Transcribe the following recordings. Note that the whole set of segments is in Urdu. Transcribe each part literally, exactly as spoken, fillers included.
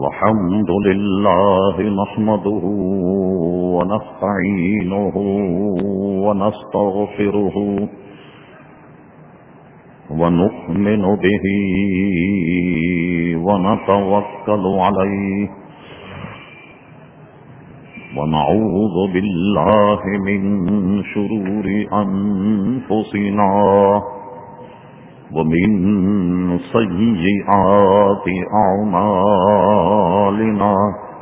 الحمد لله نحمده ونستعينه ونستغفره ونؤمن به ونتوكل عليه ونعوذ بالله من شرور أنفسنا ومن سيئات أعمالنا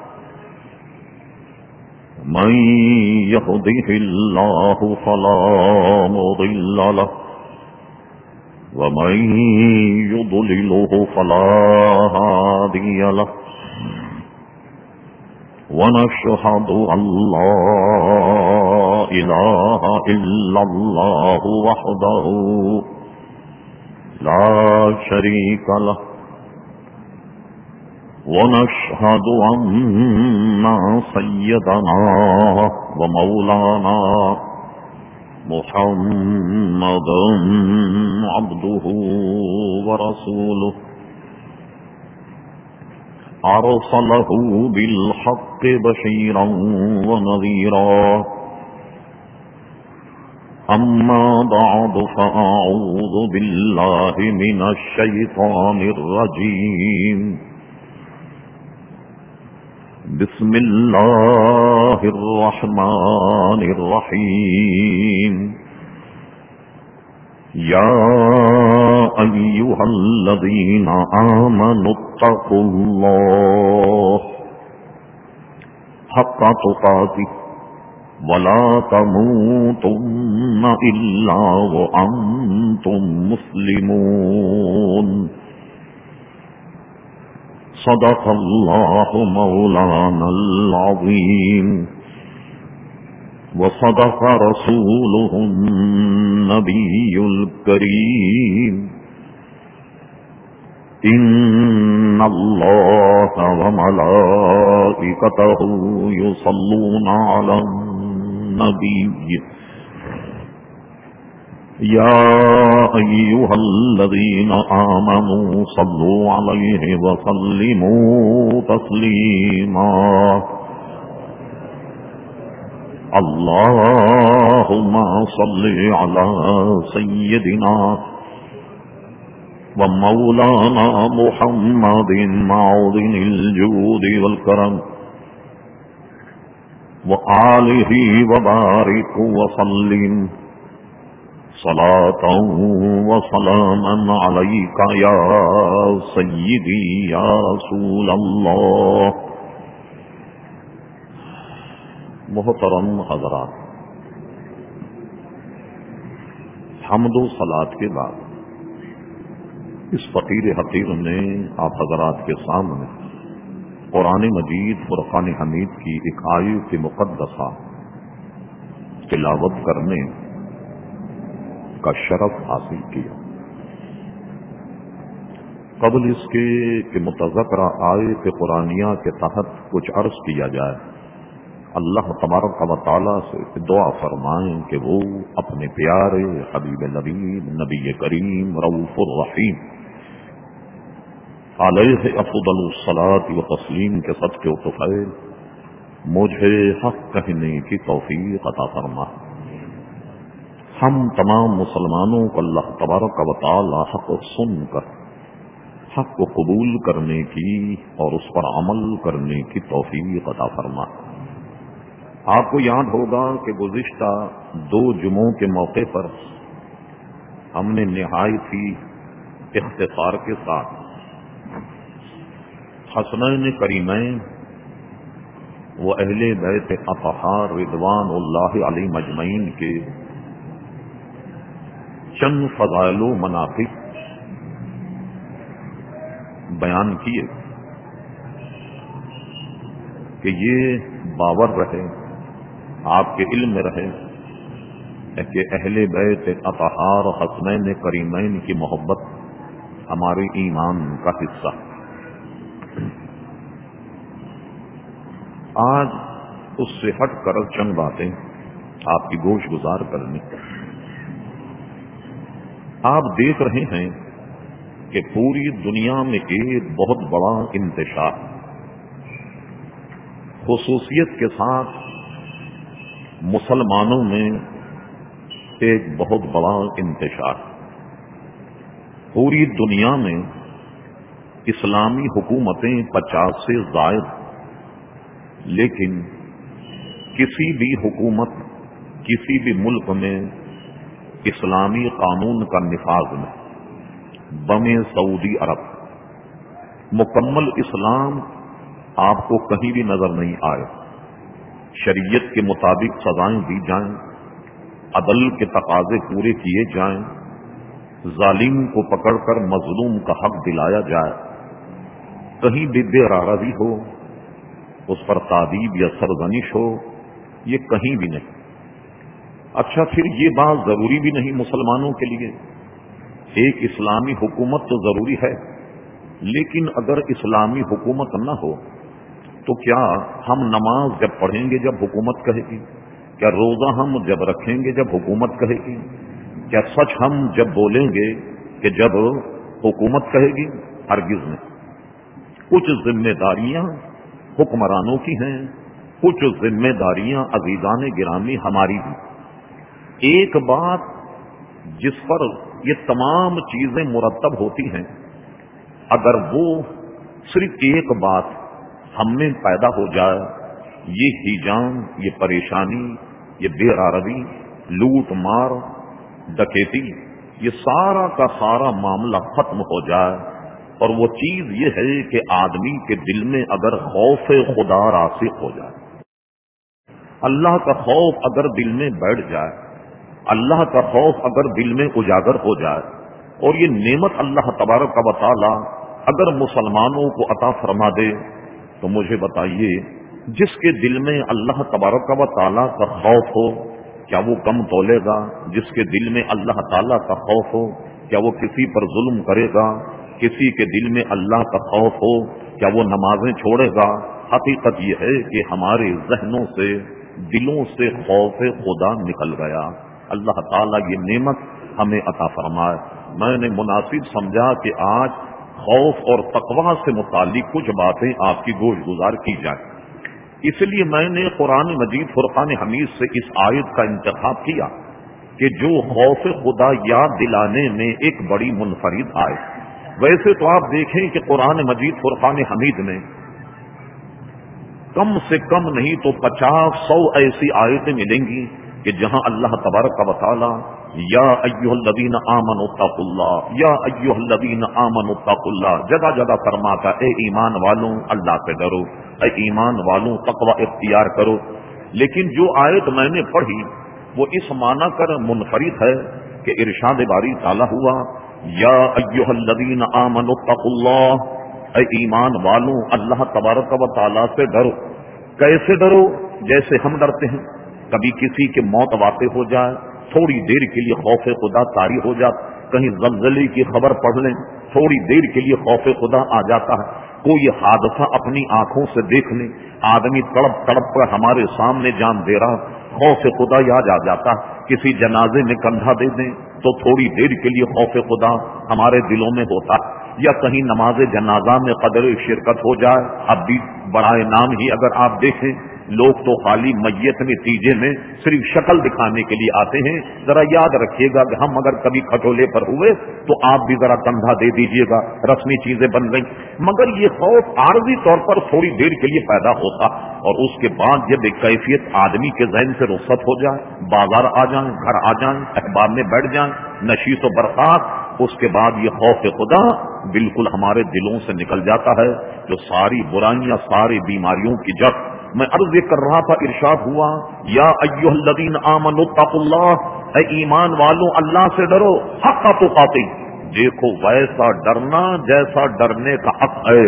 من يهده الله فلا مضل له ومن يضلله فلا هادي له ونشهد أن لا إله إلا الله وحده لا شريك له ونشهد أن سيدنا ومولانا محمدا عبده ورسوله أرسله بالحق بشيرا ونذيرا أما بعد فأعوذ بالله من الشيطان الرجيم بسم الله الرحمن الرحيم يا أيها الذين آمنوا اتقوا الله حق تقاته ولا تموتن إلا وأنتم مسلمون صدق الله مولانا العظيم وصدق رسوله النبي الكريم إن الله وملائكته يصلون على النبي يا أيها الذين آمنوا صلوا عليه وسلموا تسليما اللهم صل على سيدنا ومولانا محمد معدن الجود والكرم وآله وبارك وسلم صلاة وسلاما عليك يا سيدي يا رسول الله. محترم حضرات، حمد و صلاۃ کے بعد اس فقیر حقیر نے آپ حضرات کے سامنے قرآن مجید فرقان حمید کی ایک آیت مقدسہ تلاوت کرنے کا شرف حاصل کیا. قبل اس کے کہ متذکرہ آیت قرآنیہ کے تحت کچھ عرض کیا جائے، اللہ تبارک و تعالیٰ سے دعا فرمائیں کہ وہ اپنے پیارے حبیب نبی نبی کریم رؤوف الرحیم علیہ افضل الصلاۃ و تسلیم کے صدقے و طفیل مجھے حق کہنے کی توفیق عطا فرما. ہم تمام مسلمانوں کو اللہ تبارک و تعالی حق سن کر حق کو قبول کرنے کی اور اس پر عمل کرنے کی توفیق عطا فرما. آپ کو یاد ہوگا کہ گزشتہ دو جمعوں کے موقع پر ہم نے نہایت ہی اختصار کے ساتھ حسنین کریمین و اہل بیت اطہار رضوان اللہ علیہم اجمعین کے چند فضائل و مناقب بیان کیے کہ یہ باور رہے، آپ کے علم میں رہے کہ اہل بیت اطہار حسنین کریمین کی محبت ہمارے ایمان کا حصہ. آج اس سے ہٹ کر چند باتیں آپ کی گوش گزار کرنی. آپ دیکھ رہے ہیں کہ پوری دنیا میں ایک بہت بڑا انتشار خصوصیت کے ساتھ مسلمانوں میں ایک بہت بڑا انتشار، پوری دنیا میں اسلامی حکومتیں پچاس سے زائد، لیکن کسی بھی حکومت کسی بھی ملک میں اسلامی قانون کا نفاذ میں بم سعودی عرب مکمل اسلام آپ کو کہیں بھی نظر نہیں آئے۔ شریعت کے مطابق سزائیں دی جائیں، عدل کے تقاضے پورے کیے جائیں، ظالم کو پکڑ کر مظلوم کا حق دلایا جائے، کہیں بھی بے رارضی ہو، اس پر تعذیب یا سرزنش ہو، یہ کہیں بھی نہیں۔ اچھا، پھر یہ بات ضروری بھی نہیں مسلمانوں کے لیے؟ ایک اسلامی حکومت تو ضروری ہے، لیکن اگر اسلامی حکومت نہ ہو تو کیا ہم نماز جب پڑھیں گے جب حکومت کہے گی؟ کیا روزہ ہم جب رکھیں گے جب حکومت کہے گی؟ کیا سچ ہم جب بولیں گے کہ جب حکومت کہے گی؟ ہرگز نہیں۔ کچھ ذمہ داریاں حکمرانوں کی ہیں، کچھ ذمہ داریاں عزیزان گرامی ہماری بھی۔ ایک بات جس پر یہ تمام چیزیں مرتب ہوتی ہیں، اگر وہ صرف ایک بات ہم میں پیدا ہو جائے، یہ ہیجان، یہ پریشانی، یہ بے رارضی، لوٹ مار، ڈکیتی، یہ سارا کا سارا معاملہ ختم ہو جائے، اور وہ چیز یہ ہے کہ آدمی کے دل میں اگر خوف خدا راسخ ہو جائے، اللہ کا خوف اگر دل میں بیٹھ جائے، اللہ کا خوف اگر دل میں اجاگر ہو جائے، اور یہ نعمت اللہ تبارک و تعالی اگر مسلمانوں کو عطا فرما دے، تو مجھے بتائیے، جس کے دل میں اللہ تبارک و تعالی کا خوف ہو، کیا وہ کم تولے گا؟ جس کے دل میں اللہ تعالی کا خوف ہو، کیا وہ کسی پر ظلم کرے گا؟ کسی کے دل میں اللہ کا خوف ہو، کیا وہ نمازیں چھوڑے گا؟ حقیقت یہ ہے کہ ہمارے ذہنوں سے، دلوں سے خوف خدا نکل گیا۔ اللہ تعالیٰ یہ نعمت ہمیں عطا فرمائے۔ میں نے مناسب سمجھا کہ آج خوف اور تقویٰ سے متعلق کچھ باتیں آپ کی گوش گزار کی جائیں، اس لیے میں نے قرآن مجید فرقان حمید سے اس آیت کا انتخاب کیا کہ جو خوف خدا یاد دلانے میں ایک بڑی منفرد آیت۔ ویسے تو آپ دیکھیں کہ قرآن مجید فرقان حمید میں کم سے کم نہیں تو پچاس سو ایسی آیتیں ملیں گی کہ جہاں اللہ تبارک و تعالی یا ایھا الذین آمنوا اتقوا اللہ، یا ایھا الذین آمنوا اتقوا اللہ جگہ جگہ فرماتا، اے ایمان والوں اللہ سے ڈرو، اے ایمان والوں تقوی اختیار کرو۔ لیکن جو آیت میں نے پڑھی وہ اس معنی کر منفرد ہے کہ ارشاد باری تعالی ہوا، یا ایھا الذین آمنوا اتقوا اللہ، اے ایمان والوں اللہ تبارک و تعالی سے ڈرو۔ کیسے ڈرو؟ جیسے ہم ڈرتے ہیں، کبھی کسی کے موت واقع ہو جائے، تھوڑی دیر کے لیے خوف خدا طاری ہو جاتا، کہیں زلزلے کی خبر پڑھ لیں، تھوڑی دیر کے لیے خوف خدا آ جاتا ہے، کوئی حادثہ اپنی آنکھوں سے دیکھ لیں، آدمی تڑپ تڑپ کر ہمارے سامنے جان دے رہا، خوف خدا یاد آ جاتا، کسی جنازے میں کندھا دے دیں تو تھوڑی دیر کے لیے خوف خدا ہمارے دلوں میں ہوتا، یا کہیں نماز جنازہ میں قدر شرکت ہو جائے۔ اب بھی برائے نام ہی اگر آپ دیکھیں، لوگ تو خالی میت نتیجے میں صرف شکل دکھانے کے لیے آتے ہیں۔ ذرا یاد رکھیے گا کہ ہم اگر کبھی کھٹولے پر ہوئے تو آپ بھی ذرا کندھا دے دیجیے گا، رسمی چیزیں بن گئی، مگر یہ خوف عارضی طور پر تھوڑی دیر کے لیے پیدا ہوتا، اور اس کے بعد جب ایک کیفیت آدمی کے ذہن سے رخصت ہو جائے، بازار آ جائیں، گھر آ جائیں، احباب میں بیٹھ جائیں، نشیس و برخاست، اس کے بعد یہ خوف خدا بالکل ہمارے دلوں سے نکل جاتا ہے، جو ساری برائیاں، ساری بیماریوں کی جڑ۔ میں عرض یہ کر رہا تھا، ارشاد ہوا، یا ایھا الذین آمنوا اتقوا اللہ، اے ایمان والوں اللہ سے ڈرو حق تقاتی۔ دیکھو ویسا ڈرنا جیسا ڈرنے کا حق ہے،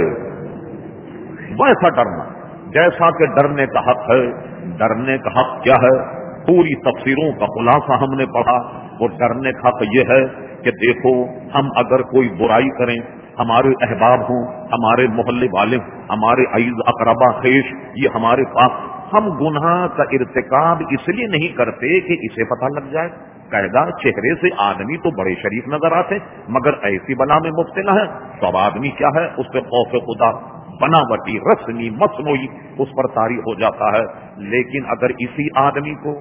ویسا ڈرنا جیسا کہ ڈرنے کا حق ہے۔ ڈرنے کا حق کیا ہے؟ پوری تفسیروں کا خلاصہ ہم نے پڑھا، اور ڈرنے کا حق یہ ہے کہ دیکھو ہم اگر کوئی برائی کریں، ہمارے احباب ہوں، ہمارے محلے والے، ہمارے عزیز اقربا خیش، یہ ہمارے پاس، ہم گناہ کا ارتکاب اس لیے نہیں کرتے کہ اسے پتہ لگ جائے، کہے گا چہرے سے آدمی تو بڑے شریف نظر آتے مگر ایسی بلا میں مبتلا ہے، تو اب آدمی کیا ہے، اس پہ خوف خدا بناوٹی رسمی مصنوعی اس پر طاری ہو جاتا ہے. لیکن اگر اسی آدمی کو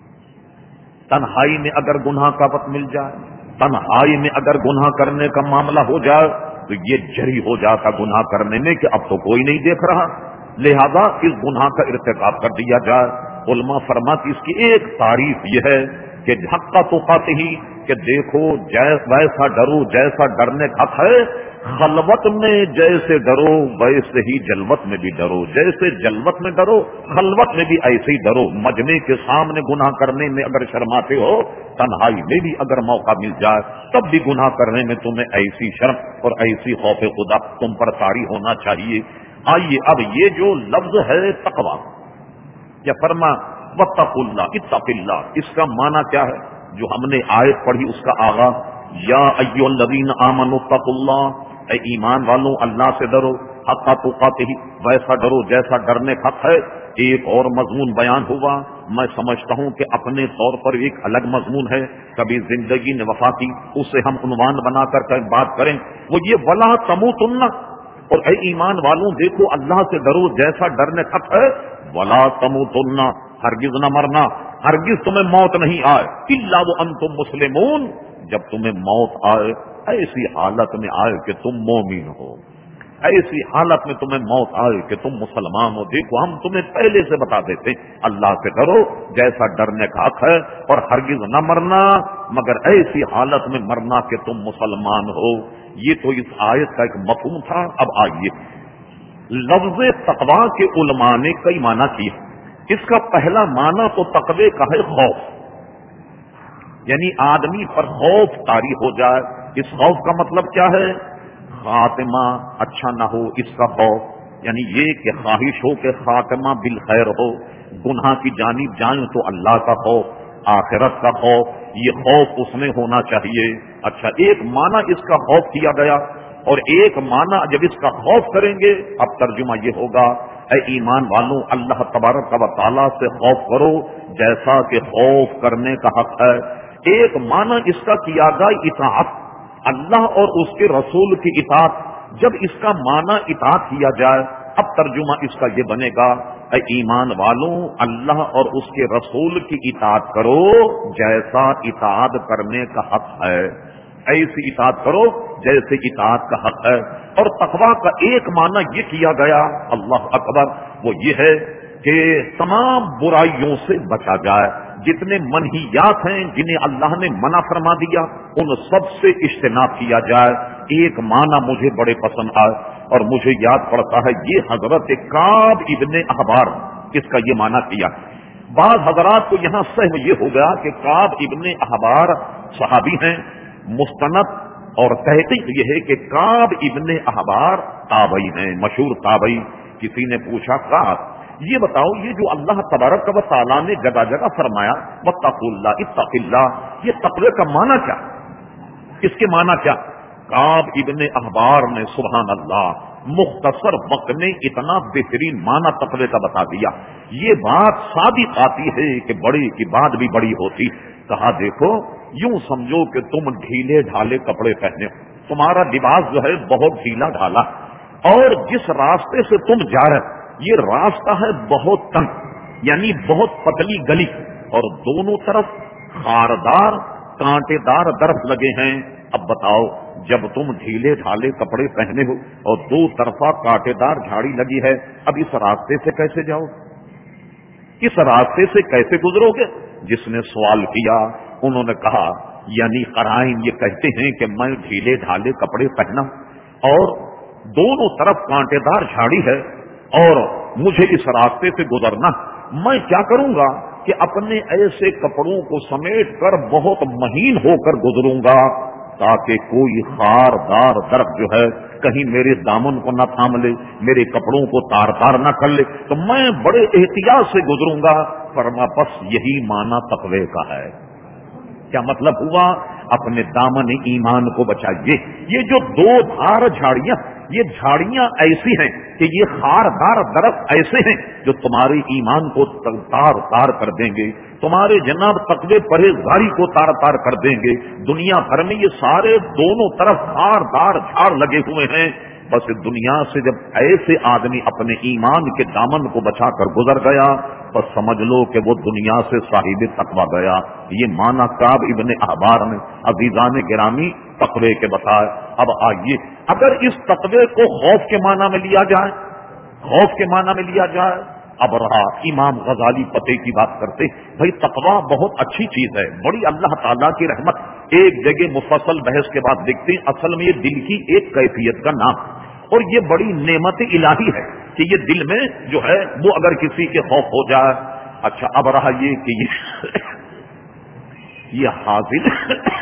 تنہائی میں اگر گناہ کا وقت مل جائے, تنہائی میں اگر گناہ کرنے کا معاملہ ہو جائے, تو یہ جری ہو جاتا گناہ کرنے میں کہ اب تو کوئی نہیں دیکھ رہا, لہذا اس گناہ کا ارتکاب کر دیا جائے. علماء فرماتی اس کی ایک تعریف یہ ہے کہ حق تو قاطع ہی کہ دیکھو ویسا ڈرو جیسا ڈرنے کا ہے, خلوت میں جیسے ڈرو ویسے ہی جلوت میں بھی ڈرو, جیسے جلوت میں ڈرو خلوت میں بھی ایسے ہی ڈرو. مجمع کے سامنے گناہ کرنے میں اگر شرماتے ہو, تنہائی میں بھی اگر موقع مل جائے تب بھی گناہ کرنے میں تمہیں ایسی شرم اور ایسی خوف خدا تم پر طاری ہونا چاہیے. آئیے اب یہ جو لفظ ہے تقویٰ, یا فرما واتقوا اللہ اتق اللہ, اس کا معنی کیا ہے؟ جو ہم نے آیت پڑھی اس کا آغاز یا ایھا الذین آمنوا اتقوا اللہ, اے ایمان والوں اللہ سے ڈرو, حق تقاتہ ویسا ڈرو جیسا ڈرنے حق ہے. ایک اور مضمون بیان ہوا, میں سمجھتا ہوں کہ اپنے طور پر ایک الگ مضمون ہے, کبھی زندگی نے وفا کی اسے ہم عنوان بنا کر بات کریں, وہ یہ ولا تموتن, اور اے ایمان والوں دیکھو اللہ سے ڈرو جیسا ڈرنے حق ہے. ولا تموتن, ہرگز نہ مرنا, ہرگز تمہیں موت نہیں آئے, الا وانتم مسلمون, جب تمہیں موت آئے ایسی حالت میں آئے کہ تم مومن ہو, ایسی حالت میں تمہیں موت آئے کہ تم مسلمان ہو. دیکھو ہم تمہیں پہلے سے بتا دیتے اللہ سے ڈرو جیسا ڈرنے کا حق ہے, اور ہرگز نہ مرنا مگر ایسی حالت میں مرنا کہ تم مسلمان ہو. یہ تو اس آیت کا ایک مفہوم تھا. اب آئیے لفظ تقویٰ کے علماء نے کئی معنی کیے. اس کا پہلا معنی تو تقوی کا ہے خوف, یعنی آدمی پر خوف طاری ہو جائے. اس خوف کا مطلب کیا ہے؟ خاتمہ اچھا نہ ہو اس کا خوف, یعنی یہ کہ خواہش ہو کہ خاتمہ بالخیر ہو, گناہ کی جانب جائیں تو اللہ کا خوف, آخرت کا خوف, یہ خوف اس میں ہونا چاہیے. اچھا ایک معنی اس کا خوف کیا گیا, اور ایک معنی جب اس کا خوف کریں گے اب ترجمہ یہ ہوگا اے ایمان والوں اللہ تبارک و تعالیٰ سے خوف کرو جیسا کہ خوف کرنے کا حق ہے. ایک معنی اس کا کیا گیا اطاعت, اللہ اور اس کے رسول کی اطاعت. جب اس کا معنی اطاعت کیا جائے اب ترجمہ اس کا یہ بنے گا اے ایمان والوں اللہ اور اس کے رسول کی اطاعت کرو جیسا اطاعت کرنے کا حق ہے, ایسی اطاعت کرو جیسے اطاعت کا حق ہے. اور تقویٰ کا ایک معنی یہ کیا گیا اللہ اکبر, وہ یہ ہے کہ تمام برائیوں سے بچا جائے, جتنے منہیات ہیں جنہیں اللہ نے منع فرما دیا ان سب سے اجتناب کیا جائے. ایک معنی مجھے بڑے پسند آئے اور مجھے یاد پڑتا ہے, یہ حضرت کعب ابن احبار اس کا یہ معنی کیا. بعض حضرات کو یہاں سہم یہ ہو گیا کہ کعب ابن احبار صحابی ہیں, مستند اور تحقیق یہ ہے کہ کعب ابن احبار تابعی ہیں, مشہور تابعی. کسی نے پوچھا کعب یہ بتاؤ یہ جو اللہ تبارک و تعالیٰ نے جگہ جگہ فرمایا واتقوا اللہ اتق اللہ, یہ تقوی کا معنی کیا, اس کے معنی کیا؟ کعب ابن احبار نے سبحان اللہ مختصر وقت میں اتنا بہترین معنی تقوی کا بتا دیا. یہ بات صادق آتی ہے کہ بڑی کی بات بھی بڑی ہوتی. کہا دیکھو یوں سمجھو کہ تم ڈھیلے ڈھالے کپڑے پہنے ہو, تمہارا لباس جو ہے بہت ڈھیلا ڈھالا, اور جس راستے سے تم جا رہے یہ راستہ ہے بہت تنگ, یعنی بہت پتلی گلی, اور دونوں طرف خاردار کانٹے دار درخت لگے ہیں. اب بتاؤ جب تم ڈھیلے ڈھالے کپڑے پہنے ہو اور دو طرفہ کانٹے دار جھاڑی لگی ہے, اب اس راستے سے کیسے جاؤ, اس راستے سے کیسے گزرو گے؟ جس نے سوال کیا انہوں نے کہا یعنی قرائن یہ کہتے ہیں کہ میں ڈھیلے ڈھالے کپڑے پہنا اور دونوں طرف کانٹے دار جھاڑی ہے اور مجھے اس راستے سے گزرنا, میں کیا کروں گا کہ اپنے ایسے کپڑوں کو سمیٹ کر بہت مہین ہو کر گزروں گا تاکہ کوئی خاردار درخت جو ہے کہیں میرے دامن کو نہ تھام لے, میرے کپڑوں کو تار تار نہ کر لے, تو میں بڑے احتیاط سے گزروں گا. فرما بس یہی معنی تقوی کا ہے. کیا مطلب ہوا؟ اپنے دامن ایمان کو بچائیے. یہ جو دو دھار جھاڑیاں, یہ جھاڑیاں ایسی ہیں کہ یہ خاردار درخت ایسے ہیں جو تمہارے ایمان کو تار تار کر دیں گے, تمہارے جناب تقوی پرہیزگاری کو تار تار کر دیں گے. دنیا بھر میں یہ سارے دونوں طرف خاردار جھاڑ لگے ہوئے ہیں, بس دنیا سے جب ایسے آدمی اپنے ایمان کے دامن کو بچا کر گزر گیا بس سمجھ لو کہ وہ دنیا سے صاحب تقوی گیا. یہ معنی کعب ابن احبار نے عزیزان گرامی تقوی کے بتائے. اب آئیے اگر اس تقوی کو خوف کے معنی میں لیا جائے خوف کے معنی میں لیا جائے اب رہا امام غزالی پتے کی بات کرتے بھائی تقوی بہت اچھی چیز ہے, بڑی اللہ تعالیٰ کی رحمت. ایک جگہ مفصل بحث کے بعد دیکھتے ہیں اصل میں یہ دل کی ایک کیفیت کا نام اور یہ بڑی نعمت الہی ہے کہ یہ دل میں جو ہے وہ اگر کسی کے خوف ہو جائے. اچھا اب رہا یہ کہ یہ یہ حاصل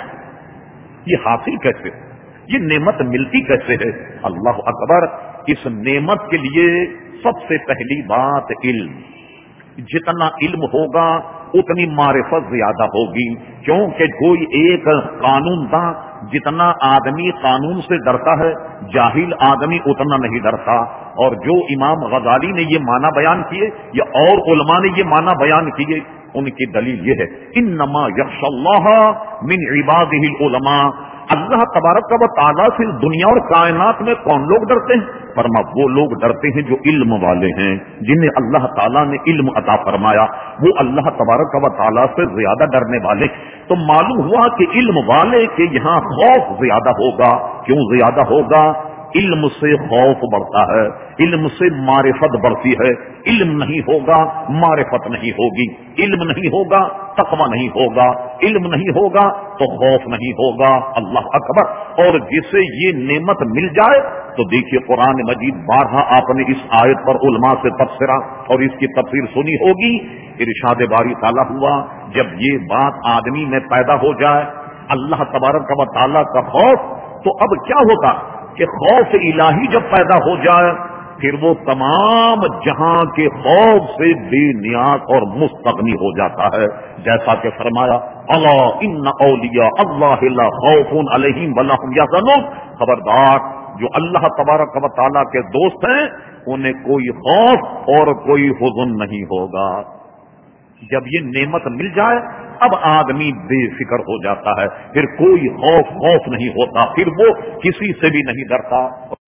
یہ حاصل کیسے یہ نعمت ملتی کیسے ہے؟ اللہ اکبر. اس نعمت کے لیے سب سے پہلی بات علم. جتنا علم ہوگا اتنی معرفت زیادہ ہوگی, کیونکہ کوئی ایک قانون تھا جتنا آدمی قانون سے ڈرتا ہے جاہل آدمی اتنا نہیں ڈرتا. اور جو امام غزالی نے یہ معنی بیان کیے یا اور علماء نے یہ معنی بیان کیے ان کی دلیل یہ ہے انما یخشی اللہ من عبادہ العلماء. اللہ تبارک و تعالیٰ سے دنیا اور کائنات میں کون لوگ ڈرتے ہیں؟ فرما وہ لوگ ڈرتے ہیں جو علم والے ہیں, جنہیں اللہ تعالیٰ نے علم عطا فرمایا, وہ اللہ تبارک و تعالیٰ سے زیادہ ڈرنے والے. تو معلوم ہوا کہ علم والے کے یہاں خوف زیادہ ہوگا. کیوں زیادہ ہوگا؟ علم سے خوف بڑھتا ہے, علم سے معرفت بڑھتی ہے. علم نہیں ہوگا معرفت نہیں ہوگی, علم نہیں ہوگا تقوی نہیں ہوگا, علم نہیں ہوگا تو خوف نہیں ہوگا. اللہ اکبر. اور جسے یہ نعمت مل جائے تو دیکھیے قرآن مجید بارہا آپ نے اس آیت پر علماء سے تفسیرہ اور اس کی تفسیر سنی ہوگی. ارشاد باری تعالیٰ ہوا جب یہ بات آدمی میں پیدا ہو جائے اللہ تبارک و تعالیٰ کا خوف, تو اب کیا ہوتا کہ خوف الہی جب پیدا ہو جائے پھر وہ تمام جہاں کے خوف سے بے نیاز اور مستغنی ہو جاتا ہے. جیسا کہ فرمایا الا ان اولیاء اللہ لا خوف علیہم ولا هم یحزنون. خبردار جو اللہ تبارک و تعالیٰ کے دوست ہیں انہیں کوئی خوف اور کوئی حزن نہیں ہوگا. جب یہ نعمت مل جائے اب آدمی بے فکر ہو جاتا ہے, پھر کوئی خوف خوف نہیں ہوتا, پھر وہ کسی سے بھی نہیں ڈرتا.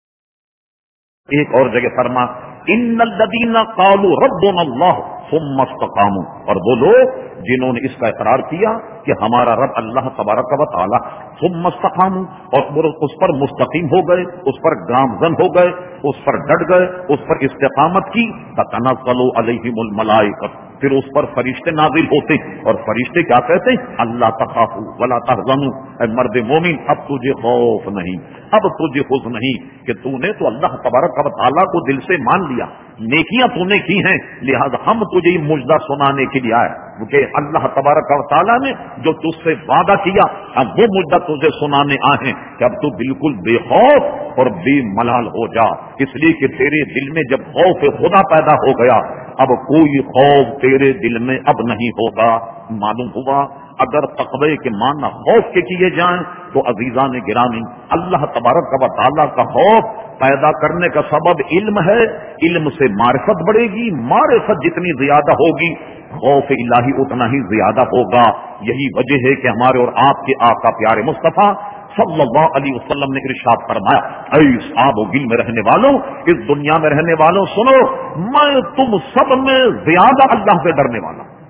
ایک اور جگہ فرما ان الذین قالوا ربنا اللہ ثم استقاموا. اور وہ لوگ جنہوں نے اس کا اقرار کیا کہ ہمارا رب اللہ تبارک و تعالی ثم استقاموا, اور اس پر مستقیم ہو گئے, اس پر گامزن ہو گئے, اس پر ڈٹ گئے, اس پر استقامت کی. تتنزل علیہم الملائکۃ, پھر اس پر فرشتے نازل ہوتے اور فرشتے کیا کہتے ہیں اللہ تخافوا ولا تحزنوا. اے مرد مومن اب تجھے خوف نہیں, اب تجھے حزن نہیں, کہ تو نے تو اللہ تبارک و تعالیٰ کو دل سے مان لیا, نیکیاں تو نے کی ہیں, لہذا ہم تجھے یہ مجدہ سنانے کے لیے آئے کیونکہ اللہ تبارک و تعالیٰ نے جو تجھ سے وعدہ کیا ہم وہ مجدہ تجھے سنانے آئے ہیں کہ اب تو بالکل بے خوف اور بے ملال ہو جا. اس لیے کہ تیرے دل میں جب خوف خدا پیدا ہو گیا اب کوئی خوف تیرے دل میں اب نہیں ہوگا. معلوم ہوا اگر تقوی کے معنی خوف کے کیے جائیں تو عزیزان گرامی اللہ تبارک و تعالیٰ کا خوف پیدا کرنے کا سبب علم ہے. علم سے معرفت بڑھے گی, معرفت جتنی زیادہ ہوگی خوف الہی اتنا ہی زیادہ ہوگا. یہی وجہ ہے کہ ہمارے اور آپ کے آقا پیارے مصطفیٰ صلی اللہ علیہ وسلم نے ارشاد فرمایا اے صحاب و گل میں رہنے والوں, اس دنیا میں رہنے والوں سنو, میں تم سب میں زیادہ اللہ سے ڈرنے والا ہوں,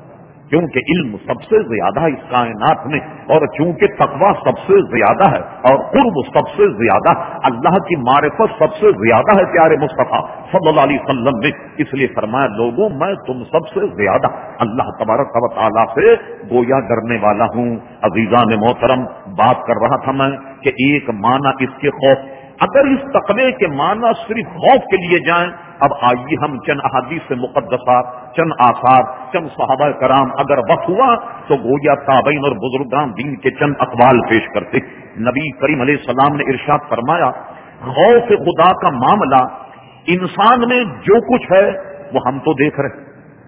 کیونکہ علم سب سے زیادہ ہے اس کائنات میں, اور چونکہ تقوی سب سے زیادہ ہے اور قرب سب سے زیادہ, اللہ کی معرفت سب سے زیادہ ہے پیارے مصطفیٰ صلی اللہ علیہ وسلم نے. اس لیے فرمایا لوگوں میں تم سب سے زیادہ اللہ تبارک و تعالیٰ سے گویا ڈرنے والا ہوں. عزیزان محترم بات کر رہا تھا میں کہ ایک معنی اس کے خوف, اگر اس تقوی کے معنی صرف خوف کے لیے جائیں. اب آئیے ہم چند احادیث سے مقدسات, چند آثار, چند صحابہ کرام اگر وقت ہوا تو گویا تابعین اور بزرگان دین کے چند اقوال پیش کرتے. نبی کریم علیہ السلام نے ارشاد فرمایا خوف خدا کا معاملہ انسان میں جو کچھ ہے وہ ہم تو دیکھ رہے,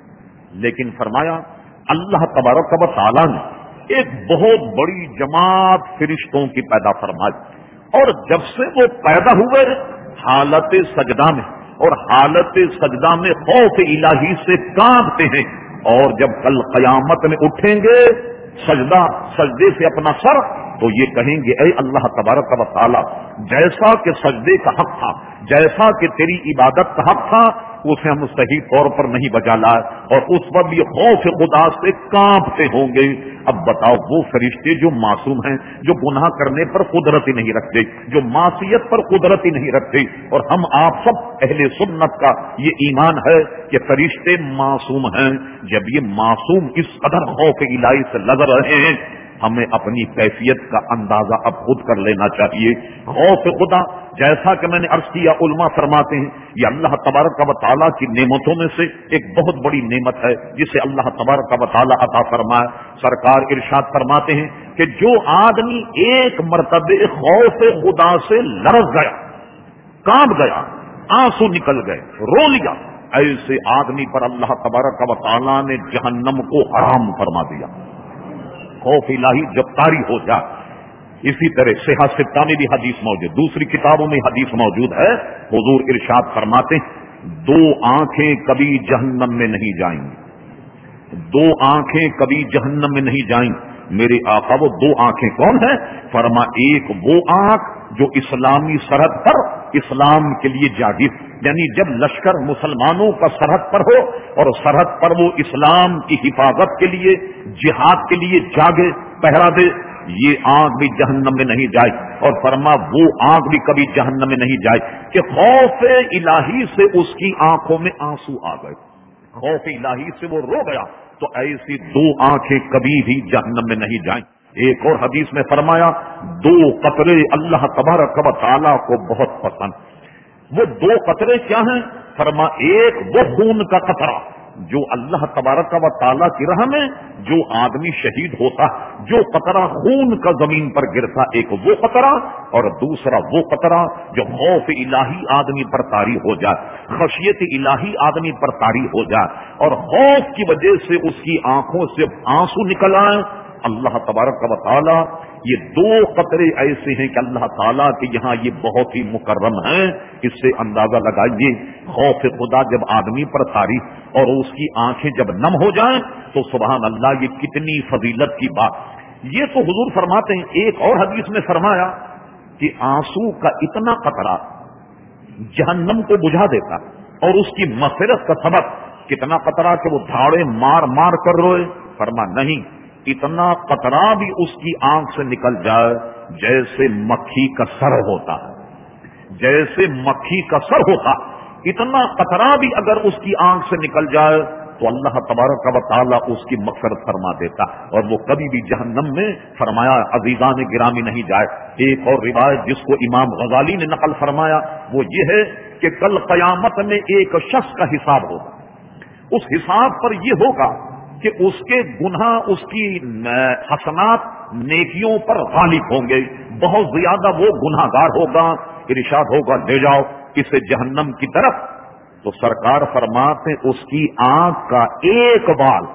لیکن فرمایا اللہ تبارک و تعالیٰ نے ایک بہت بڑی جماعت فرشتوں کی پیدا فرمائی, اور جب سے وہ پیدا ہوئے حالت سجدہ میں اور حالت سجدہ میں خوف الہی سے کانپتے ہیں, اور جب کل قیامت میں اٹھیں گے سجدہ سجدے سے اپنا سر تو یہ کہیں گے اے اللہ تبارک و تعالی، جیسا کہ سجدے کا حق تھا، جیسا کہ تیری عبادت کا حق تھا، اسے ہم صحیح طور پر نہیں بجا لائے، اور اس وقت یہ خوف خدا سے کانپتے ہوں گے۔ اب بتاؤ، وہ فرشتے جو معصوم ہیں، جو گناہ کرنے پر قدرت ہی نہیں رکھتے، جو معصیت پر قدرت ہی نہیں رکھتے، اور ہم آپ سب اہل سنت کا یہ ایمان ہے کہ فرشتے معصوم ہیں، جب یہ معصوم اس قدر خوف الہی سے لگ رہے ہیں، ہمیں اپنی کیفیت کا اندازہ اب خود کر لینا چاہیے۔ خوف خدا، جیسا کہ میں نے عرض کیا، علماء فرماتے ہیں یہ اللہ تبارک و تعالیٰ کی نعمتوں میں سے ایک بہت بڑی نعمت ہے جسے اللہ تبارک و تعالیٰ عطا فرمائے۔ سرکار ارشاد فرماتے ہیں کہ جو آدمی ایک مرتبہ خوف خدا سے لرز گیا، کانپ گیا، آنسو نکل گئے، رو لیا، ایسے آدمی پر اللہ تبارک و تعالیٰ نے جہنم کو حرام فرما دیا۔ خوف الہی جب طاری ہو جائے، اسی طرح صحیح ستہ میں بھی حدیث موجود، دوسری کتابوں میں حدیث موجود ہے، حضور ارشاد فرماتے ہیں دو آنکھیں کبھی جہنم میں نہیں جائیں گی، دو آنکھیں کبھی جہنم میں نہیں جائیں۔ میرے آقا وہ دو آنکھیں کون ہیں؟ فرما ایک وہ آنکھ جو اسلامی سرحد پر اسلام کے لیے جاگی، یعنی جب لشکر مسلمانوں کا سرحد پر ہو اور سرحد پر وہ اسلام کی حفاظت کے لیے، جہاد کے لیے جاگے، پہرا دے، یہ آنکھ بھی جہنم میں نہیں جائے۔ اور فرما وہ آنکھ بھی کبھی جہنم میں نہیں جائے کہ خوف الہی سے اس کی آنکھوں میں آنسو آ گئے، خوف الہی سے وہ رو گیا، تو ایسی دو آنکھیں کبھی بھی جہنم میں نہیں جائیں۔ ایک اور حدیث میں فرمایا دو قطرے اللہ تبارک و تعالیٰ کو بہت پسند۔ وہ دو قطرے کیا ہیں؟ فرما ایک وہ خون کا قطرہ جو اللہ تبارک و تعالیٰ کی راہ میں جو آدمی شہید ہوتا، جو قطرہ خون کا زمین پر گرتا، ایک وہ قطرہ، اور دوسرا وہ قطرہ جو خوف الہی آدمی پر طاری ہو جائے، خشیت الہی آدمی پر طاری ہو جائے، اور خوف کی وجہ سے اس کی آنکھوں سے آنسو نکل آئے۔ اللہ تبارک و تعالیٰ یہ دو قطرے ایسے ہیں کہ اللہ تعالیٰ کے یہاں یہ بہت ہی مکرم ہیں۔ اس سے اندازہ لگائیے خوف خدا جب آدمی پر طاری اور اس کی آنکھیں جب نم ہو جائیں تو سبحان اللہ یہ کتنی فضیلت کی بات۔ یہ تو حضور فرماتے ہیں، ایک اور حدیث میں فرمایا کہ آنسو کا اتنا قطرہ جہنم کو بجھا دیتا، اور اس کی مغفرت کا سبب کتنا قطرہ کہ وہ دھاڑے مار مار کر روئے۔ فرما نہیں، اتنا قطرہ بھی اس کی آنکھ سے نکل جائے جیسے مکھی کا سر ہوتا ہے، جیسے مکھی کا سر ہوتا، اتنا قطرہ بھی اگر اس کی آنکھ سے نکل جائے تو اللہ تبارک و تعالیٰ اس کی مغفرت فرما دیتا، اور وہ کبھی بھی جہنم میں فرمایا عزیزان گرامی نہیں جائے۔ ایک اور روایت جس کو امام غزالی نے نقل فرمایا وہ یہ ہے کہ کل قیامت میں ایک شخص کا حساب ہوگا، اس حساب پر یہ ہوگا کہ اس کے گناہ اس کی حسنات نیکیوں پر غالب ہوں گے، بہت زیادہ وہ گناہ گار ہوگا۔ ارشاد ہوگا لے جاؤ اسے جہنم کی طرف، تو سرکار فرماتے اس کی آنکھ کا ایک بال،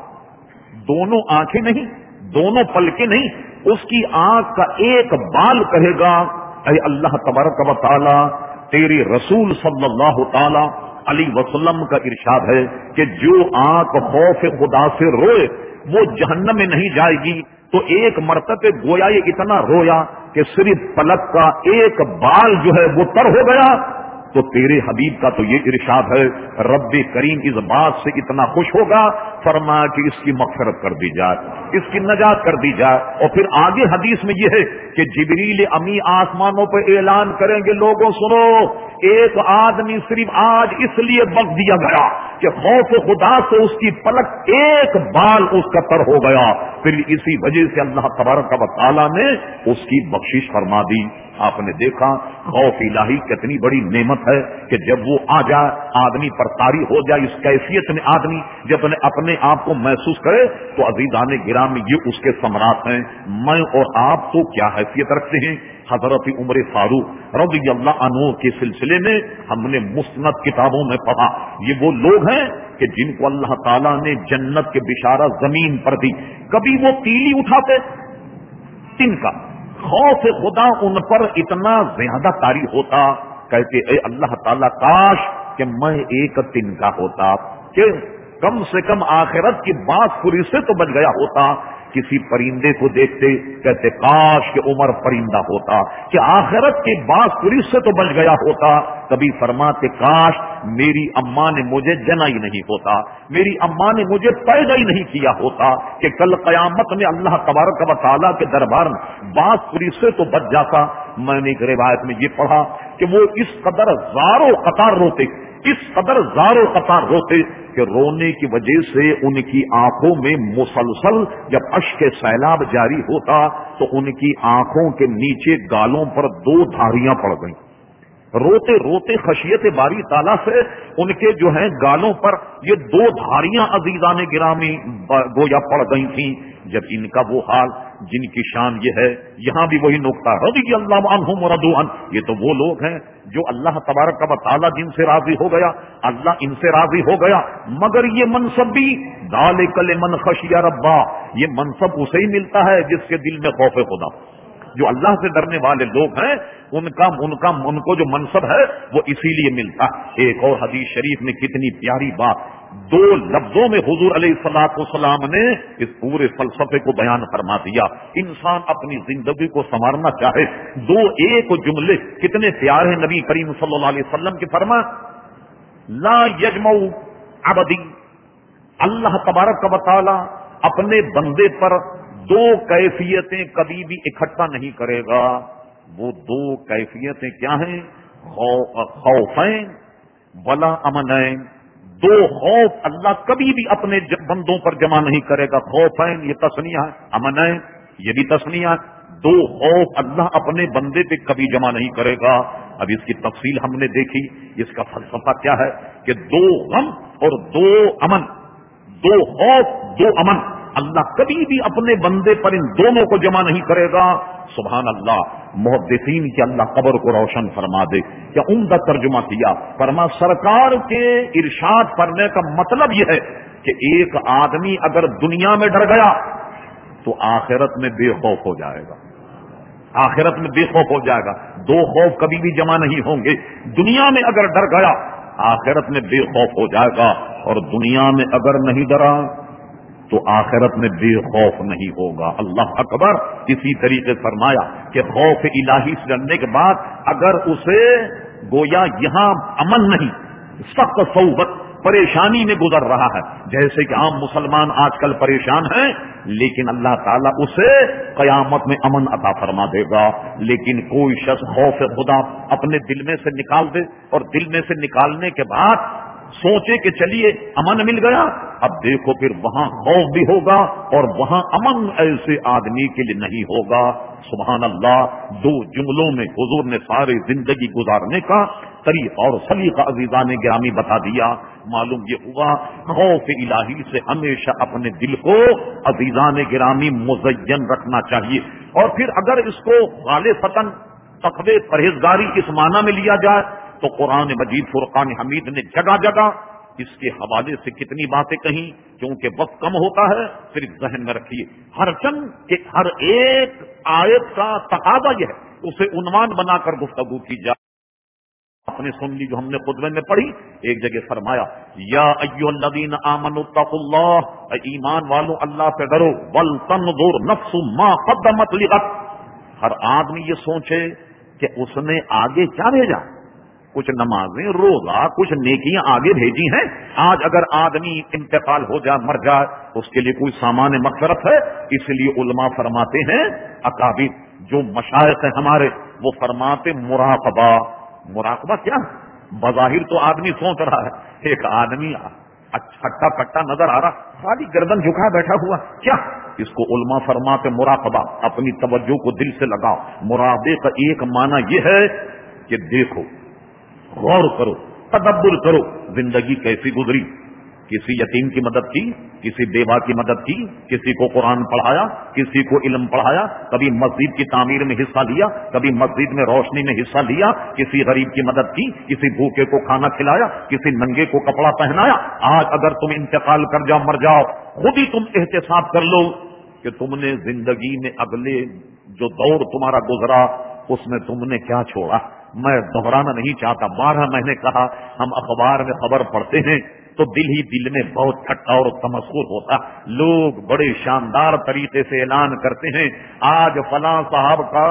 دونوں آنکھیں نہیں، دونوں پلکیں نہیں، اس کی آنکھ کا ایک بال کہے گا اے اللہ تبارک و تعالی، تیرے رسول صلی اللہ تعالی علیہ وسلم کا ارشاد ہے کہ جو آنکھ خوف خدا سے روئے وہ جہنم میں نہیں جائے گی۔ تو ایک مرتبہ گویا یہ اتنا رویا کہ صرف پلک کا ایک بال جو ہے وہ تر ہو گیا۔ تو تیرے حبیب کا تو یہ ارشاد ہے، رب کریم اس بات سے اتنا خوش ہوگا، فرمایا کہ اس کی مغفرت کر دی جائے، اس کی نجات کر دی جائے۔ اور پھر آگے حدیث میں یہ ہے کہ جبریل امی آسمانوں پہ اعلان کریں گے لوگوں سنو، ایک آدمی صرف آج اس لیے بخش دیا گیا کہ خوف خدا سے اس کی پلک ایک بال اس کا تر ہو گیا، پھر اسی وجہ سے اللہ تبارک و تعالیٰ نے اس کی بخشش فرما دی۔ آپ نے دیکھا خوف الہی کتنی بڑی نعمت ہے کہ جب وہ آ جائے آدمی پر طاری ہو جائے، اس کیفیت میں آدمی جب اپنے آپ کو محسوس کرے تو عزیزان گرامی یہ اس کے ثمرات ہیں۔ میں اور آپ تو کیا حیثیت رکھتے ہیں؟ حضرت عمر فاروق رضی اللہ عنہ کے سلسلے میں ہم نے مستند کتابوں میں پڑھا، یہ وہ لوگ ہیں کہ جن کو اللہ تعالیٰ نے جنت کے بشارت زمین پر دی، کبھی وہ تیلی اٹھاتے تن کا، خوف خدا ان پر اتنا زیادہ طاری ہوتا، کہتے اے اللہ تعالیٰ کاش کہ میں ایک تن کا ہوتا، کہ کم سے کم آخرت کی بات پوری سے تو بچ گیا ہوتا۔ کسی پرندے کو دیکھتے کہتے کاش کہ عمر پرندہ ہوتا، کہ آخرت کے بعد پولیس سے تو بچ گیا ہوتا. کبھی فرماتے کاش میری اماں نے مجھے جنا ہی نہیں ہوتا، میری اماں نے مجھے پیدا ہی نہیں کیا ہوتا، کہ کل قیامت میں اللہ تبارک و تعالیٰ کے دربار میں بعض پولیس سے تو بچ جاتا. میں نے ایک روایت میں یہ پڑھا کہ وہ اس قدر زاروں قطار روتے، اس قدر زاروں قطار روتے کہ رونے کی وجہ سے ان کی آنکھوں میں مسلسل جب اشک سیلاب جاری ہوتا تو ان کی آنکھوں کے نیچے گالوں پر دو دھاریاں پڑ گئیں. روتے روتے خشیت باری تعالیٰ سے ان کے جو ہیں گالوں پر یہ دو دھاریاں عزیزان گرامی گویا پڑ گئی تھیں. جب ان کا وہ حال جن کی شان یہ ہے، یہاں بھی وہی نقطہ رضی اللہ عنہم ورضوا عنہ، یہ تو وہ لوگ ہیں جو اللہ تبارک و تعالیٰ جن سے راضی ہو گیا، اللہ ان سے راضی ہو گیا. مگر یہ منصب بھی ذالک لمن خشی ربا، یہ منصب اسے ہی ملتا ہے جس کے دل میں خوف خدا. جو اللہ سے ڈرنے والے لوگ ہیں ان کا ان کا ان کو جو منصب ہے وہ اسی لیے ملتا. ایک اور حدیث شریف میں کتنی پیاری بات دو لفظوں میں حضور علیہ الصلوۃ والسلام نے اس پورے فلسفے کو بیان فرما دیا. انسان اپنی زندگی کو سنوارنا چاہے، دو ایک جملے کتنے پیارے نبی کریم صلی اللہ علیہ وسلم کے فرما لا یجمع عبدی، اللہ تبارک و تعالی اپنے بندے پر دو کیفیتیں کبھی بھی اکٹھا نہیں کرے گا. وہ دو کیفیتیں کیا ہیں؟ خوفین ولا امنین. دو خوف اللہ کبھی بھی اپنے بندوں پر جمع نہیں کرے گا. خوفین یہ تسنیہ ہے، امنین یہ بھی تسنیہ ہے. دو خوف اللہ اپنے بندے پہ کبھی جمع نہیں کرے گا. اب اس کی تفصیل ہم نے دیکھی، اس کا فلسفہ کیا ہے کہ دو غم اور دو امن، دو خوف دو امن اللہ کبھی بھی اپنے بندے پر ان دونوں کو جمع نہیں کرے گا. سبحان اللہ. محدثین کے اللہ قبر کو روشن فرما دے. کیا عمدہ ترجمہ کیا. فرما سرکار کے ارشاد کرنے کا مطلب یہ ہے کہ ایک آدمی اگر دنیا میں ڈر گیا تو آخرت میں بے خوف ہو جائے گا، آخرت میں بے خوف ہو جائے گا. دو خوف کبھی بھی جمع نہیں ہوں گے. دنیا میں اگر ڈر گیا آخرت میں بے خوف ہو جائے گا، اور دنیا میں اگر نہیں ڈرا تو آخرت میں بے خوف نہیں ہوگا. اللہ اکبر. اسی طریقے فرمایا کہ خوف الہی سے ڈرنے کے بعد اگر اسے گویا یہاں امن نہیں، سخت صعوبت پریشانی میں گزر رہا ہے، جیسے کہ عام مسلمان آج کل پریشان ہیں، لیکن اللہ تعالیٰ اسے قیامت میں امن عطا فرما دے گا. لیکن کوئی شخص خوف خدا اپنے دل میں سے نکال دے اور دل میں سے نکالنے کے بعد سوچے کہ چلیے امن مل گیا، اب دیکھو پھر وہاں خوف بھی ہوگا اور وہاں امن ایسے آدمی کے لیے نہیں ہوگا. سبحان اللہ. دو جملوں میں حضور نے ساری زندگی گزارنے کا طریقہ اور سلیقہ عزیزان گرامی بتا دیا. معلوم یہ ہوا خوف الہی سے ہمیشہ اپنے دل کو عزیزان گرامی مزین رکھنا چاہیے. اور پھر اگر اس کو غالباً تقوی پرہیزگاری اس معنی میں لیا جائے تو قرآن مجید فرقان حمید نے جگہ جگہ اس کے حوالے سے کتنی باتیں کہیں. کیونکہ وقت کم ہوتا ہے، صرف ذہن میں رکھیے ہر چند کہ ہر ایک آیت کا تقاضا یہ ہے اسے عنوان بنا کر گفتگو کی جائے. آپ نے سن لی جو ہم نے خطبے میں پڑھی. ایک جگہ فرمایا یا ایھا الذین آمنوا اتقوا اللہ، اے ایمان والو اللہ سے ڈرو، ولتنظر نفس ما قدمت لغد. ہر آدمی یہ سوچے کہ اس نے آگے کیا بھیجا، کچھ نمازیں روزہ کچھ نیکیاں آگے بھیجی ہیں. آج اگر آدمی انتقال ہو جائے مر جائے اس کے لیے کوئی سامان مغفرت ہے. اس لیے علماء فرماتے ہیں اکابر جو مشائخ ہیں ہمارے وہ فرماتے مراقبہ. مراقبہ کیا؟ بظاہر تو آدمی سوچ رہا ہے ایک آدمی ہٹا کٹا نظر آ رہا، خالی گردن جھکا بیٹھا ہوا، کیا؟ اس کو علماء فرماتے مراقبہ. اپنی توجہ کو دل سے لگاؤ. مراقبے کا ایک معنی یہ ہے کہ دیکھو، غور کرو، تدبر کرو زندگی کیسی گزری. کسی یتیم کی مدد کی، کسی بیوہ کی مدد کی، کسی کو قرآن پڑھایا، کسی کو علم پڑھایا، کبھی مسجد کی تعمیر میں حصہ لیا، کبھی مسجد میں روشنی میں حصہ لیا، کسی غریب کی مدد کی، کسی بھوکے کو کھانا کھلایا، کسی ننگے کو کپڑا پہنایا. آج اگر تم انتقال کر جاؤ مر جاؤ خود ہی تم احتساب کر لو کہ تم نے زندگی میں اگلے جو دور تمہارا گزرا اس میں تم نے کیا چھوڑا. میں دہرانا نہیں چاہتا، بارہ میں نے کہا ہم اخبار میں خبر پڑھتے ہیں تو دل ہی دل میں بہت ٹھٹا اور تمسخر ہوتا. لوگ بڑے شاندار طریقے سے اعلان کرتے ہیں آج فلاں صاحب کا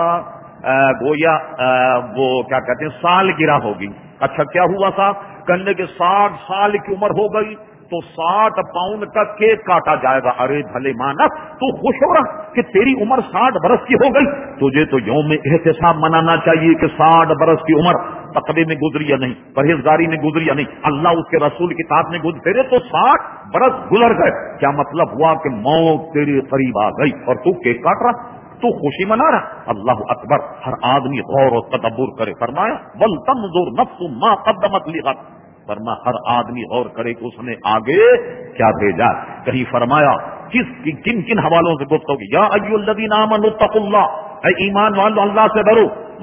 گویا وہ کیا کہتے ہیں سالگرہ ہوگی. اچھا کیا ہوا صاحب؟ کہنے کے ساٹھ سال کی عمر ہو گئی تو ساٹھ پاؤنڈ کا کیک کاٹا جائے گا. ارے بھلے مانا تو خوش ہو رہا کہ تیری عمر ساٹھ برس کی ہو گئی. تجھے تو یوم احتساب منانا چاہیے کہ ساٹھ برس کی عمر تقوی میں گزری یا نہیں, پرہیزگاری میں گزری یا نہیں, اللہ اس کے رسول کی اطاعت میں گزری. تیرے تو ساٹھ برس گزر گئے. کیا مطلب ہوا کہ موت تیرے قریب آ گئی اور تو کیک کاٹ رہا, تو خوشی منا رہا. اللہ اکبر. ہر آدمی غور و تدبر کرے. فرمایا وَلْتَنْظُرْ نَفْسٌ مَا قَدَّمَتْ لِغَدٍ. فرما ہر آدمی غور کرے کہ اس نے آگے کیا بھیجا. کہیں فرمایا کس کن کن حوالوں سے گفتگو کی, یا ایھا الذین آمنوا اتقوا اللہ, اے ایمان والو اللہ سے ڈرو.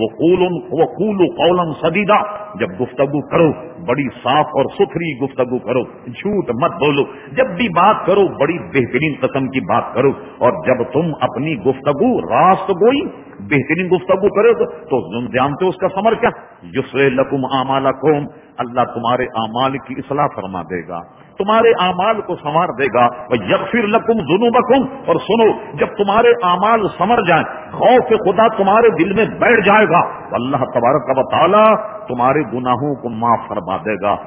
وقولوا قولا سدیدا, جب گفتگو کرو بڑی صاف اور ستھری گفتگو کرو, جھوٹ مت بولو. جب بھی بات کرو بڑی بہترین قسم کی بات کرو. اور جب تم اپنی گفتگو راست گوئی بہترین گفتگو کرو تو تم جانتے ہو اس کا ثمر کیا؟ یصلح لکم اعمالکم, اللہ تمہارے اعمال کی اصلاح فرما دے گا, تمہارے اعمال کو سنوار دے گا. یغفر لکم ذنوبکم, اور سنو جب تمہارے اعمال سنور جائیں خوف خدا تمہارے دل میں بیٹھ جائے گا, اللہ تبارک و تعالی تمہارے گناہوں کو معاف فرما دے گا.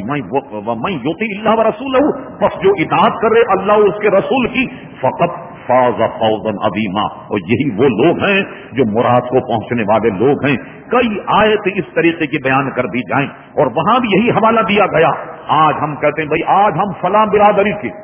وَمَن یُطِعِ اللَّهَ وَرَسُولَهُ, بس جو اطاعت کرے اللہ اور اس کے رسول کی, فقط فاز فوزا عظیما, اور یہی وہ لوگ ہیں جو مراد کو پہنچنے والے لوگ ہیں. کئی آیت اس طریقے کی بیان کر دی جائیں اور وہاں بھی یہی حوالہ دیا گیا. آج ہم کہتے ہیں بھائی آج ہم فلاں برادری کے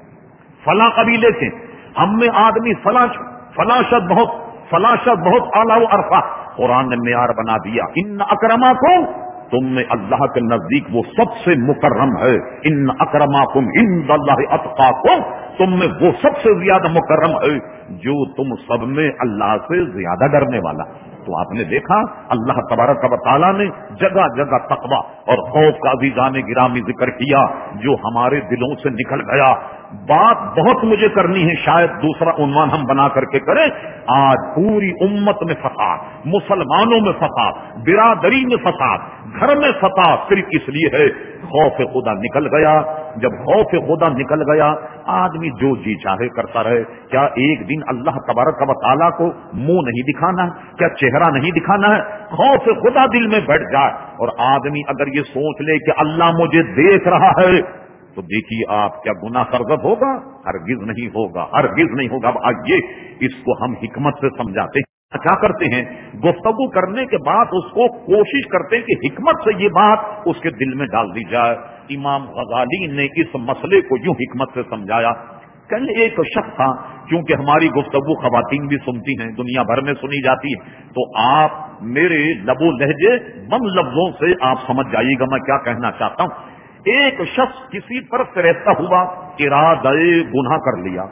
فلاں قبیلے کے, ہم میں آدمی فلاں فلاں شخص بہت فلاں شخص بہت اعلیٰ و عرفہ. قرآن نے معیار بنا دیا ان اکرماکم, تم میں اللہ کے نزدیک وہ سب سے مکرم ہے. ان اکرماکم عند اللہ اتقاکم, تم میں وہ سب سے زیادہ مکرم ہے جو تم سب میں اللہ سے زیادہ ڈرنے والا. تو آپ نے دیکھا اللہ تبارک و تعالیٰ نے جگہ جگہ تقویٰ اور خوف کا عزیزان گرامی ذکر کیا جو ہمارے دلوں سے نکل گیا. بات بہت مجھے کرنی ہے, شاید دوسرا عنوان ہم بنا کر کے کریں. آج پوری امت میں فساد, مسلمانوں میں فساد, برادری میں فساد, گھر میں فساد, صرف اس لیے ہے خوف خدا نکل گیا. جب خوف خدا نکل گیا آدمی جو جی چاہے کرتا رہے. کیا ایک دن اللہ تبارک و تعالیٰ کو منہ نہیں دکھانا ہے؟ کیا چہرہ نہیں دکھانا ہے؟ خوف خدا دل میں بیٹھ جائے اور آدمی اگر یہ سوچ لے کہ اللہ مجھے دیکھ رہا ہے تو دیکھیے آپ کیا گناہ سرزد ہوگا؟ ہرگز نہیں ہوگا, ہرگز نہیں ہوگا. اب آئیے اس کو ہم حکمت سے سمجھاتے ہیں. کیا کرتے ہیں گفتگو کرنے کے بعد اس کو کوشش کرتے ہیں کہ حکمت سے یہ بات اس کے دل میں ڈال دی جائے. امام غزالی نے اس مسئلے کو یوں حکمت سے سمجھایا. کل ایک شخص تھا, کیونکہ ہماری گفتگو خواتین بھی سنتی ہیں, دنیا بھر میں سنی جاتی ہے, تو آپ میرے لب و لہجے بند لفظوں سے آپ سمجھ جائیے گا میں کیا کہنا چاہتا ہوں. ایک شخص کسی پر رہتا ہوا ارادہ گناہ کر لیا,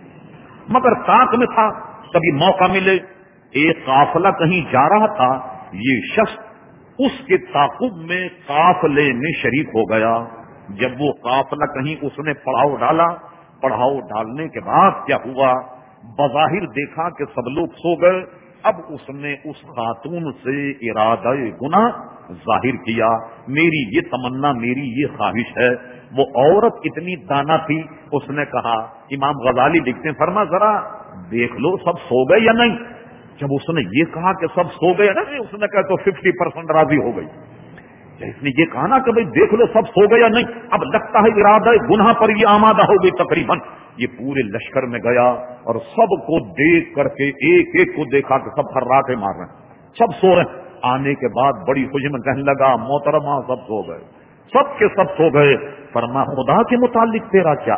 مگر طاق میں تھا کبھی موقع ملے. ایک قافلہ کہیں جا رہا تھا, یہ شخص اس کے تعاقب میں قافلے میں شریک ہو گیا. جب وہ قافلہ کہیں اس نے پڑاؤ ڈالا, پڑاؤ ڈالنے کے بعد کیا ہوا, بظاہر دیکھا کہ سب لوگ سو گئے. اب اس نے اس خاتون سے ارادہ گناہ ظاہر کیا, میری یہ تمنا, میری یہ خواہش ہے. وہ عورت اتنی دانا تھی, اس نے کہا, امام غزالی لکھتے ہیں, فرما ذرا دیکھ لو سب سو گئے یا نہیں. جب اس نے یہ کہا کہ سب سو گئے نا, اس نے کہا تو ففٹی پرسینٹ راضی ہو گئی. اس نے یہ کہا نا کہ بھائی دیکھ لو سب سو گئے یا نہیں, اب لگتا ہے ارادہ گناہ پر یہ آمادہ ہو گئی تقریباً. یہ پورے لشکر میں گیا اور سب کو دیکھ کر کے ایک ایک کو دیکھا کہ سب خراٹے مار رہے ہیں, سب سو رہے ہیں. آنے کے بعد بڑی خوشی میں کہنے لگا, محترمہ سب سو گئے, سب کے سب سو گئے. فرما خدا کے متعلق تیرا کیا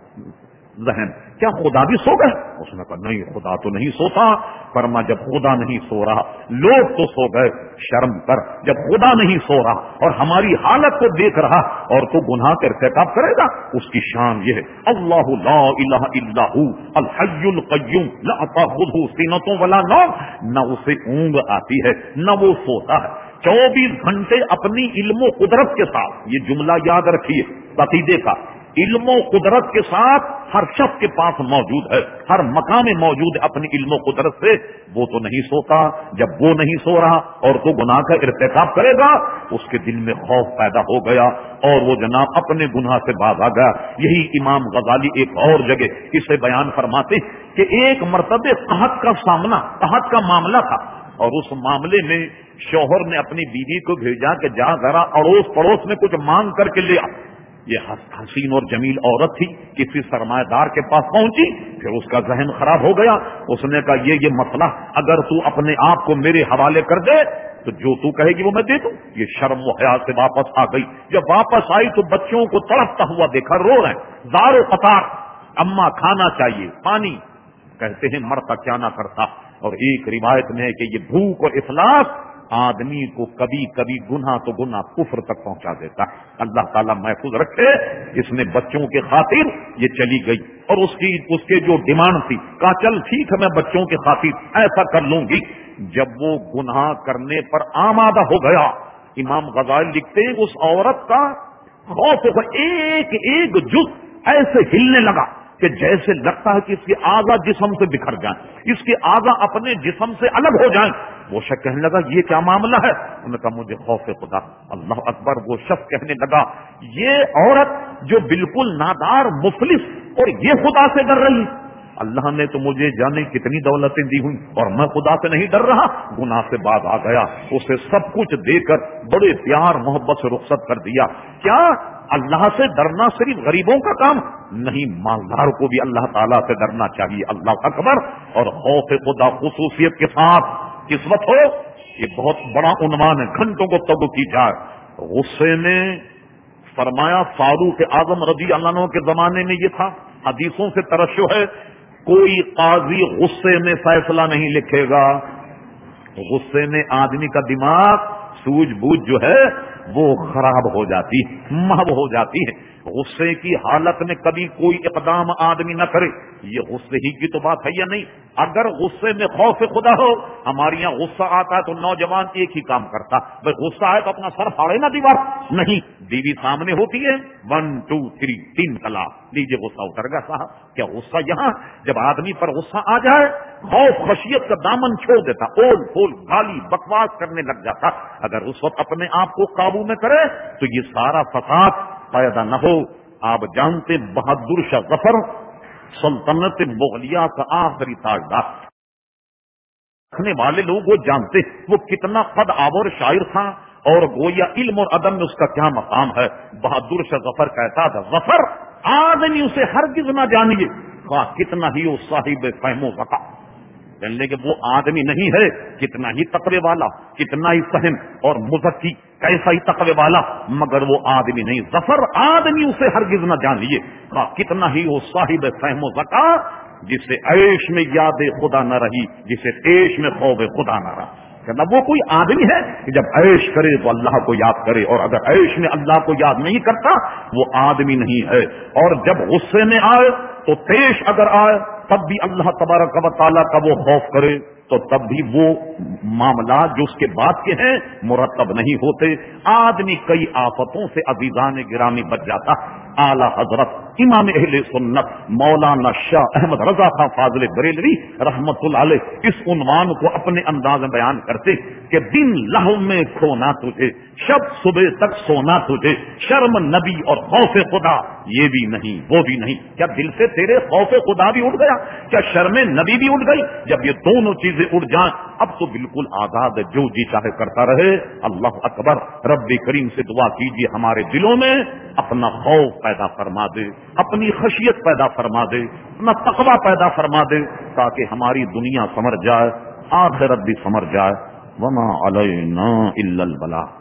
ذہن, کیا خدا بھی سو گئے؟ اس نے کہا نہیں, خدا تو نہیں سوتا. فرما جب خدا نہیں سو رہا لوگ تو سو گئے. شرم کر, جب خدا نہیں سو رہا اور ہماری حالت کو دیکھ رہا اور تو گناہ کا ارتکاب کرے گا. اس کی شان یہ ہے, اللہ لا الہ الا ہو الحی القیوم لا تاخذہ سنۃ ولا نوم, نہ اسے اونگ آتی ہے نہ وہ سوتا ہے, چوبیس گھنٹے اپنی علم و قدرت کے ساتھ. یہ جملہ یاد رکھیے عقیدے کا, علم و قدرت کے ساتھ ہر شخص کے پاس موجود ہے، ہر مقام میں موجود ہے اپنی علم و قدرت سے. وہ تو نہیں سوتا. جب وہ نہیں سو رہا اور تو گناہ کا ارتکاب کرے گا، اس کے دل میں خوف پیدا ہو گیا اور وہ جناب اپنے گناہ سے باز آ گیا. یہی امام غزالی ایک اور جگہ اسے بیان فرماتے کہ ایک مرتبہ قحط کا سامنا قحط کا معاملہ تھا، اور اس معاملے میں شوہر نے اپنی بیوی کو بھیجا کہ جا ذرا اڑوس پڑوس میں کچھ مانگ کر کے لے آ. یہ حسین اور جمیل عورت تھی، کسی سرمایہ دار کے پاس پہنچی، پھر اس کا ذہن خراب ہو گیا. اس نے کہا یہ یہ مسئلہ اگر تو اپنے آپ کو میرے حوالے کر دے تو جو تو کہے گی وہ میں دے دوں. یہ شرم و حیا سے واپس آ گئی. جب واپس آئی تو بچوں کو تڑپتا ہوا دیکھا، رو رہے ہیں زار و قطار. اماں کھانا چاہیے، پانی. کہتے ہیں مرتا کیا نہ کرتا. اور ایک روایت میں ہے کہ یہ بھوک اور افلاس آدمی کو کبھی کبھی گناہ تو گناہ کفر تک پہنچا دیتا ہے. اللہ تعالیٰ محفوظ رکھے. اس نے بچوں کے خاطر یہ چلی گئی اور اس کی اس کے جو ڈیمانڈ تھی، کہا چل ٹھیک ہے میں بچوں کے خاطر ایسا کر لوں گی. جب وہ گناہ کرنے پر آمادہ ہو گیا، امام غزالی لکھتے ہیں اس عورت کا خوف کو ایک ایک جز ایسے ہلنے لگا کہ جیسے لگتا ہے کہ اس کے اعضا جسم سے بکھر جائیں، اس کے اعضا اپنے جسم سے الگ ہو جائیں. وہ شخص کہنے لگا یہ کیا معاملہ ہے؟ انہوں نے کہا مجھے خوف خدا. اللہ اکبر. وہ شخص کہنے لگا یہ عورت جو بالکل نادار مفلس اور یہ خدا سے ڈر رہی، اللہ نے تو مجھے جانے کتنی دولتیں دی ہوئی اور میں خدا سے نہیں ڈر رہا. گناہ سے باز آ گیا. اسے سب کچھ دے کر بڑے پیار محبت سے رخصت کر دیا. کیا اللہ سے ڈرنا صرف غریبوں کا کام نہیں، مالدار کو بھی اللہ تعالیٰ سے ڈرنا چاہیے. اللہ اکبر. اور خوف خدا خصوصیت کے ساتھ قسمت ہو، یہ بہت بڑا عنوان ہے، گھنٹوں کو تب کی جائے. غصے میں فرمایا فاروق اعظم رضی اللہ عنہ کے زمانے میں یہ تھا، حدیثوں سے ترشح ہے، کوئی قاضی غصے میں فیصلہ نہیں لکھے گا. غصے میں آدمی کا دماغ سوجھ بوجھ جو ہے وہ خراب ہو جاتی ہے، محو ہو جاتی ہے. غصے کی حالت میں کبھی کوئی اقدام آدمی نہ کرے. یہ غصے ہی کی تو بات ہے یا نہیں؟ اگر غصے میں خوف خدا ہو، ہمارے یہاں غصہ آتا ہے تو نوجوان ایک ہی کام کرتا، بھائی غصہ آئے تو اپنا سر پھاڑے نا دیوار. نہیں، بیوی سامنے ہوتی ہے، ون ٹو تھری تین طلاق، لیجیے غصہ اتر گیا صاحب. کیا غصہ یہاں جب آدمی پر غصہ آ جائے خوف خشیت کا دامن چھوڑ دیتا، اول پھول گالی بکواس کرنے لگ جاتا. اگر اس وقت اپنے آپ کو قابو میں کرے تو یہ سارا فساد پیدا نہ ہو. آپ جانتے بہادر شاہ ظفر سلطنت مغلیہ کا آخری تاجدار رکھنے والے لوگ وہ جانتے وہ کتنا قد آور شاعر تھا اور گویا علم اور ادب میں اس کا کیا مقام ہے. بہادر شاہ ظفر کہتا تھا ظفر آدمی اسے ہرگز نہ جانیے خواہ کتنا ہی وہ صاحب فہم و ذکا، جاننے کہ وہ آدمی نہیں ہے کتنا ہی تقوی والا، کتنا ہی فہم اور مزکی، کیسا ہی تقوی والا، مگر وہ آدمی نہیں. ظفر آدمی اسے ہرگز نہ جانیے خواہ کتنا ہی وہ صاحب فہم و ذکا، جسے عیش میں یاد خدا نہ رہی، جسے عیش میں خوف خدا نہ رہا. کہنا وہ کوئی آدمی ہے کہ جب عیش کرے تو اللہ کو یاد کرے، اور اگر عیش میں اللہ کو یاد نہیں کرتا وہ آدمی نہیں ہے. اور جب غصے میں آئے تو پیش اگر آئے تب بھی اللہ تبارک و تعالیٰ کا وہ خوف کرے تو تب بھی وہ معاملات جو اس کے بعد کے ہیں مرتب نہیں ہوتے. آدمی کئی آفتوں سے عزیزان گرامی بچ جاتا. اعلیٰ حضرت امام اہل سنت مولانا شاہ احمد رضا خان فاضل بریلوی رحمت اللہ علیہ اس عنوان کو اپنے انداز میں بیان کرتے کہ دن لہو میں کھونا تجھے، شب صبح تک سونا تجھے، شرم نبی اور خوف خدا یہ بھی نہیں وہ بھی نہیں. کیا دل سے تیرے خوف خدا بھی اٹھ گیا؟ کیا شرم نبی بھی اٹھ گئی؟ جب یہ دونوں چیزیں اٹھ جائیں اب تو بالکل آزاد ہے، جو جی چاہے کرتا رہے. اللہ اکبر. رب کریم سے دعا کیجیے ہمارے دلوں میں اپنا خوف پیدا فرما دے، اپنی خشیت پیدا فرما دے، اپنا تقوی پیدا فرما دے، تاکہ ہماری دنیا سمر جائے، آخرت بھی سمر جائے. وما علینا الا البلاغ.